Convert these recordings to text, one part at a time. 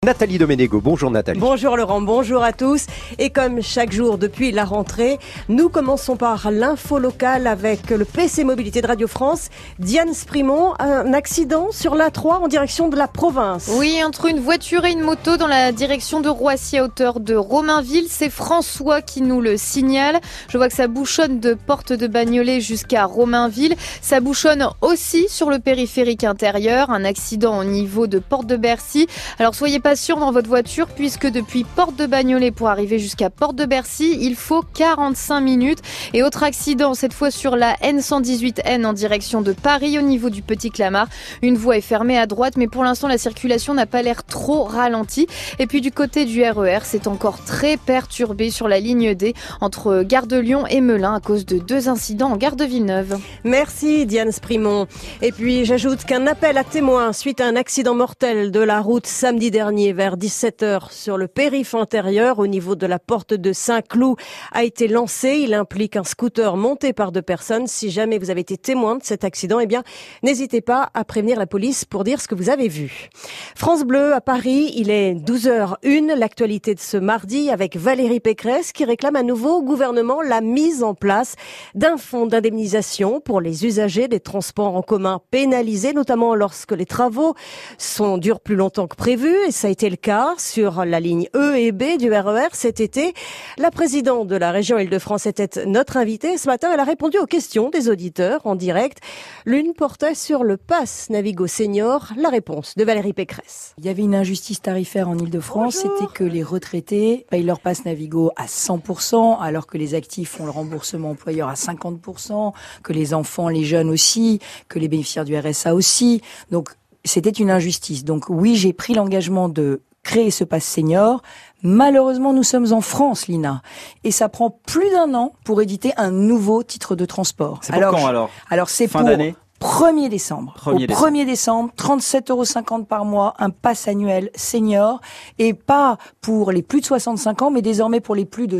Nathalie Doménégo, bonjour Nathalie. Bonjour Laurent, bonjour à tous. Et comme chaque jour depuis la rentrée, nous commençons par l'info locale avec le PC Mobilité de Radio France. Diane Sprimont, un accident sur l'A3 en direction de la province. Oui, entre une voiture et une moto dans la direction de Roissy à hauteur de Romainville. C'est François qui nous le signale. Je vois que ça bouchonne de Porte de Bagnolet jusqu'à Romainville. Ça bouchonne aussi sur le périphérique intérieur. Un accident au niveau de Porte de Bercy. Alors soyez patient dans votre voiture puisque depuis Porte de Bagnolet pour arriver jusqu'à Porte de Bercy, il faut 45 minutes. Et autre accident, cette fois sur la N118N en direction de Paris au niveau du Petit Clamart. Une voie est fermée à droite mais pour l'instant la circulation n'a pas l'air trop ralentie. Et puis du côté du RER, c'est encore très perturbé sur la ligne D entre Gare de Lyon et Melun à cause de 2 incidents en gare de Villeneuve. Merci Diane Sprimont. Et puis j'ajoute qu'un appel à témoins suite à un accident mortel de la route samedi dernier vers 17h sur le périph' intérieur au niveau de la porte de Saint-Cloud a été lancé. Il implique un scooter monté par 2 personnes. Si jamais vous avez été témoin de cet accident, eh bien, n'hésitez pas à prévenir la police pour dire ce que vous avez vu. France Bleu à Paris, il est 12h01. L'actualité de ce mardi avec Valérie Pécresse qui réclame à nouveau au gouvernement la mise en place d'un fonds d'indemnisation pour les usagers des transports en commun pénalisés, notamment lorsque les travaux durent plus longtemps que prévu. Et ça a été le cas sur la ligne E et B du RER cet été. La présidente de la région Île-de-France était notre invitée. Ce matin, elle a répondu aux questions des auditeurs en direct. L'une portait sur le pass Navigo Senior. La réponse de Valérie Pécresse. Il y avait une injustice tarifaire en Île-de-France. C'était que les retraités payent leur pass Navigo à 100%, alors que les actifs font le remboursement employeur à 50%, que les enfants, les jeunes aussi, que les bénéficiaires du RSA aussi. Donc, c'était une injustice. Donc oui, j'ai pris l'engagement de créer ce pass senior. Malheureusement, nous sommes en France, Lina. Et ça prend plus d'1 an pour éditer un nouveau titre de transport. C'est pour quand alors ? Alors c'est fin pour d'année 1er décembre. Au 1er décembre, 37,50 € par mois, un pass annuel senior. Et pas pour les plus de 65 ans, mais désormais pour les plus de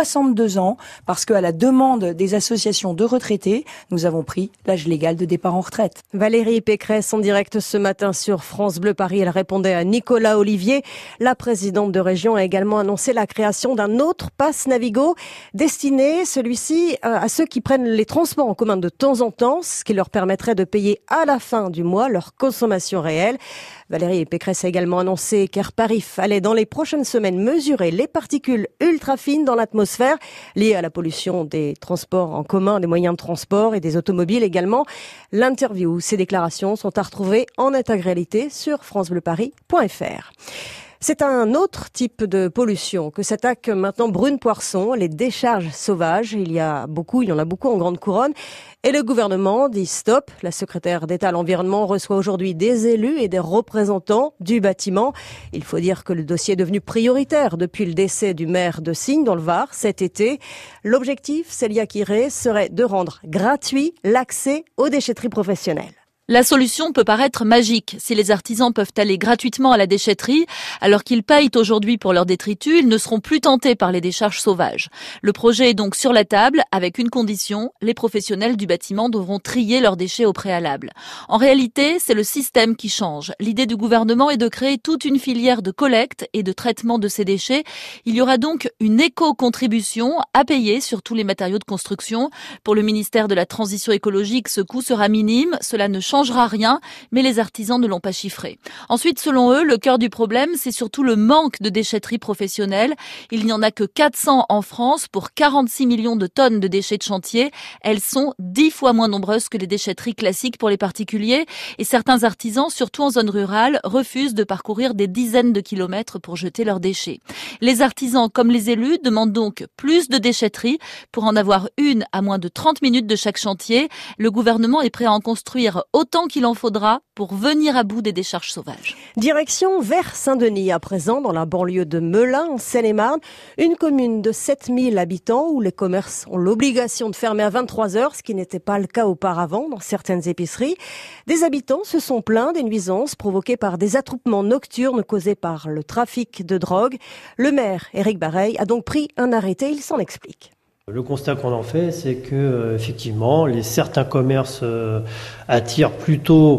62 ans. Parce qu'à la demande des associations de retraités, nous avons pris l'âge légal de départ en retraite. Valérie Pécresse en direct ce matin sur France Bleu Paris. Elle répondait à Nicolas Olivier. La présidente de région a également annoncé la création d'un autre pass Navigo destiné, celui-ci, à ceux qui prennent les transports en commun de temps en temps, ce qui leur permettrait de payer à la fin du mois leur consommation réelle. Valérie Pécresse a également annoncé qu'Airparif allait dans les prochaines semaines mesurer les particules ultra fines dans l'atmosphère liées à la pollution des transports en commun, des moyens de transport et des automobiles également. L'interview, ces déclarations sont à retrouver en intégralité sur francebleuparis.fr. C'est un autre type de pollution que s'attaque maintenant Brune Poirson, les décharges sauvages. Il y en a beaucoup en grande couronne. Et le gouvernement dit stop. La secrétaire d'État à l'environnement reçoit aujourd'hui des élus et des représentants du bâtiment. Il faut dire que le dossier est devenu prioritaire depuis le décès du maire de Signes dans le Var cet été. L'objectif, Célia Kiré, serait de rendre gratuit l'accès aux déchetteries professionnelles. La solution peut paraître magique. Si les artisans peuvent aller gratuitement à la déchetterie, alors qu'ils payent aujourd'hui pour leurs détritus, ils ne seront plus tentés par les décharges sauvages. Le projet est donc sur la table avec une condition, les professionnels du bâtiment devront trier leurs déchets au préalable. En réalité, c'est le système qui change. L'idée du gouvernement est de créer toute une filière de collecte et de traitement de ces déchets. Il y aura donc une éco-contribution à payer sur tous les matériaux de construction. Pour le ministère de la Transition écologique, ce coût sera minime. Cela ne changera rien, mais les artisans ne l'ont pas chiffré. Ensuite, selon eux, le cœur du problème, c'est surtout le manque de déchetteries professionnelles. Il n'y en a que 400 en France pour 46 millions de tonnes de déchets de chantier. Elles sont 10 fois moins nombreuses que les déchetteries classiques pour les particuliers. Et certains artisans, surtout en zone rurale, refusent de parcourir des dizaines de kilomètres pour jeter leurs déchets. Les artisans, comme les élus, demandent donc plus de déchetteries pour en avoir une à moins de 30 minutes de chaque chantier. Le gouvernement est prêt à en construire autant qu'il en faudra pour venir à bout des décharges sauvages. Direction vers Saint-Denis à présent, dans la banlieue de Melun, en Seine-et-Marne, une commune de 7000 habitants où les commerces ont l'obligation de fermer à 23h, ce qui n'était pas le cas auparavant dans certaines épiceries. Des habitants se sont plaints des nuisances provoquées par des attroupements nocturnes causés par le trafic de drogue. Le maire, Éric Bareil, a donc pris un arrêté, il s'en explique. Le constat qu'on en fait, c'est que effectivement, certains commerces attirent plutôt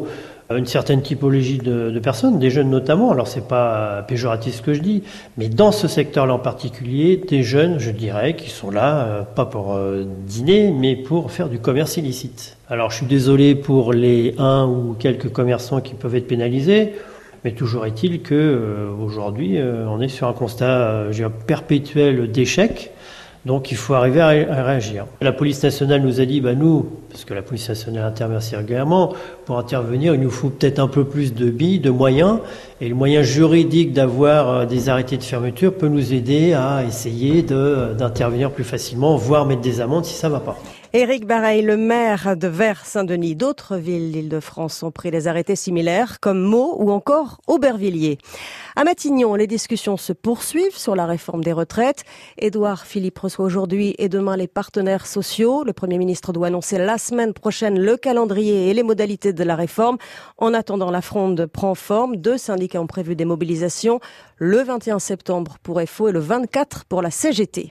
Une certaine typologie de personnes, des jeunes notamment, alors c'est pas péjoratif ce que je dis, mais dans ce secteur-là en particulier, des jeunes, je dirais, qui sont là, pas pour dîner, mais pour faire du commerce illicite. Alors je suis désolé pour les un ou quelques commerçants qui peuvent être pénalisés, mais toujours est-il que aujourd'hui, on est sur un constat perpétuel d'échec. Donc il faut arriver à réagir. La police nationale nous a dit, nous, parce que la police nationale intervient assez régulièrement, pour intervenir, il nous faut peut-être un peu plus de billes, de moyens. Et le moyen juridique d'avoir des arrêtés de fermeture peut nous aider à essayer d'intervenir plus facilement, voire mettre des amendes si ça ne va pas. Éric Bareil, le maire de Vers-Saint-Denis, d'autres villes d'Île-de-France ont pris des arrêtés similaires, comme Meaux ou encore Aubervilliers. À Matignon, les discussions se poursuivent sur la réforme des retraites. Édouard Philippe reçoit aujourd'hui et demain les partenaires sociaux. Le Premier ministre doit annoncer la semaine prochaine le calendrier et les modalités de la réforme. En attendant, la fronde prend forme. 2 syndicats ont prévu des mobilisations, le 21 septembre pour FO et le 24 pour la CGT.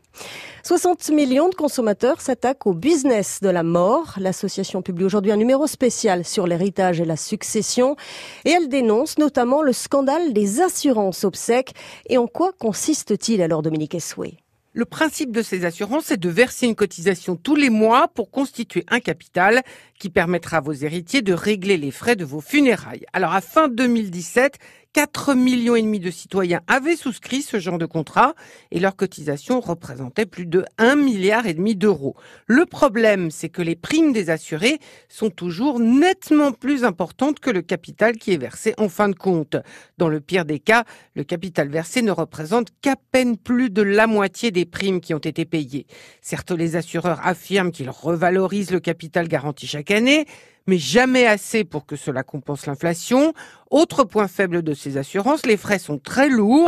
60 millions de consommateurs s'attaquent au business de la mort. L'association publie aujourd'hui un numéro spécial sur l'héritage et la succession. Et elle dénonce notamment le scandale des assurances obsèques. Et en quoi consiste-t-il alors, Dominique Essoué ? Le principe de ces assurances est de verser une cotisation tous les mois pour constituer un capital qui permettra à vos héritiers de régler les frais de vos funérailles. Alors à fin 2017, 4,5 millions de citoyens avaient souscrit ce genre de contrat et leur cotisation représentait plus de 1,5 milliard d'euros. Le problème, c'est que les primes des assurés sont toujours nettement plus importantes que le capital qui est versé en fin de compte. Dans le pire des cas, le capital versé ne représente qu'à peine plus de la moitié des primes qui ont été payées. Certes, les assureurs affirment qu'ils revalorisent le capital garanti chaque année, mais jamais assez pour que cela compense l'inflation. Autre point faible de ces assurances, les frais sont très lourds.